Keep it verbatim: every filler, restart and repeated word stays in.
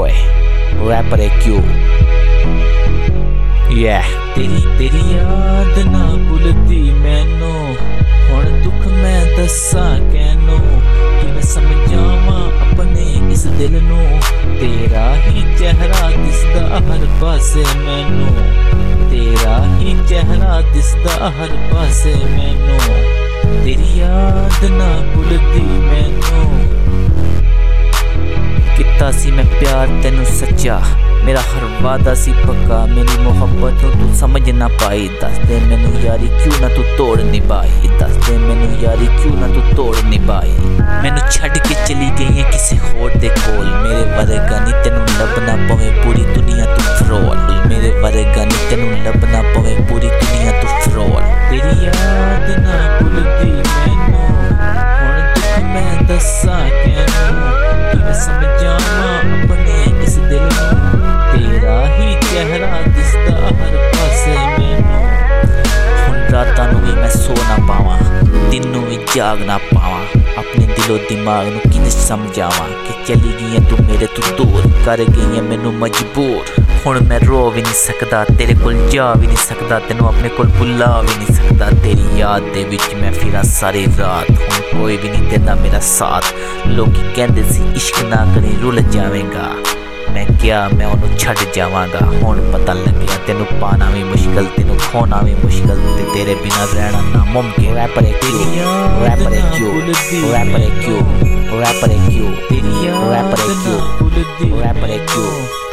boy, rapper A Q. Yeah. तेरी तेरी याद ना भुलदी मैनू हुण दुख मैं दस्सां कैनू किवें समझावां अपने इस दिल नू तेरा ही चेहरा दिसदा हर पासे मैनू तेरा ही चेहरा दिसदा हर पासे मैनू तेरी याद ना भुलदी मैनू किता सी मैं प्यार तेनू सच्चा मेरा हर वादा सी पक्का मेरी मोहब्बत तू समझ ना पाई दस दे मैनू यारी क्यों ना तू तोड़ निभाई दस दे मैनू यारी क्यों ना तू तोड़ निभाई मैनू छड़ के चली गई है किसी होर दे कोल मेरे वरगा नी तेनू लभना पवे पूरी दुनिया तू फरोल मेरे वरगा नी तेनू लभना पवे पूरी दुनिया तू फरोल तेरी याद ना भुलदी मैनू हुण दुख मैं दस्सां कैनू किवें समझावां अपने इस दिल नू तेरा ही चेहरा दिसदा हर पासे मैनू हुण रातां नूं भी मैं सो ना पावां दिन नूं भी जाग ना पावां अपने दिलो दिमाग नूं किवें समझावां कि चली गई है तू मेरे तू दूर कर गई है मैनू मजबूर हुण मैं रो भी नहीं सकदा तेरे कोल जा भी नहीं सकदा तैनू अपने कोल बुला भी नहीं सकदा तेरी याद दे विच मैं फिरां सारी रात हुण कोई भी नहीं देंदा मेरा साथ लोकी कहंदे सी इश्क ना करी रुल जावेगा मैं क्या मैं उन्होंने छड़ जावांगा हुण पता लग्या तेनू पाना भी मुश्किल तेनू खोना भी मुश्किल ते तेरे बिना रहना नामुमकिन Rapper A Q, rapper A Q, rapper A Q, rapper A Q, rapper A Q, rapper A Q.